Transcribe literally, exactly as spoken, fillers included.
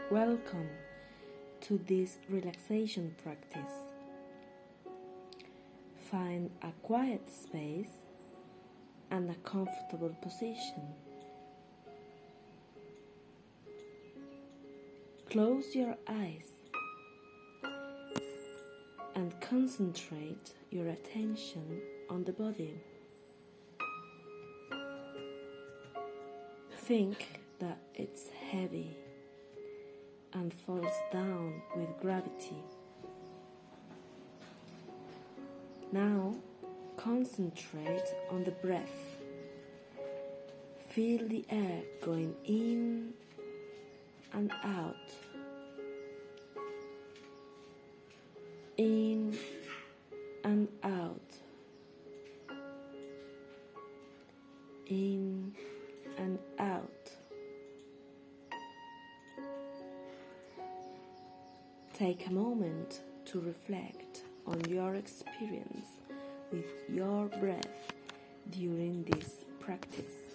Welcome to this relaxation practice. Find a quiet space and a comfortable position. Close your eyes and concentrate your attention on the body. Think that it's heavy and falls down with gravity. Now concentrate on the breath. Feel the air going in and out. In and out. In and out. Take a moment to reflect on your experience with your breath during this practice.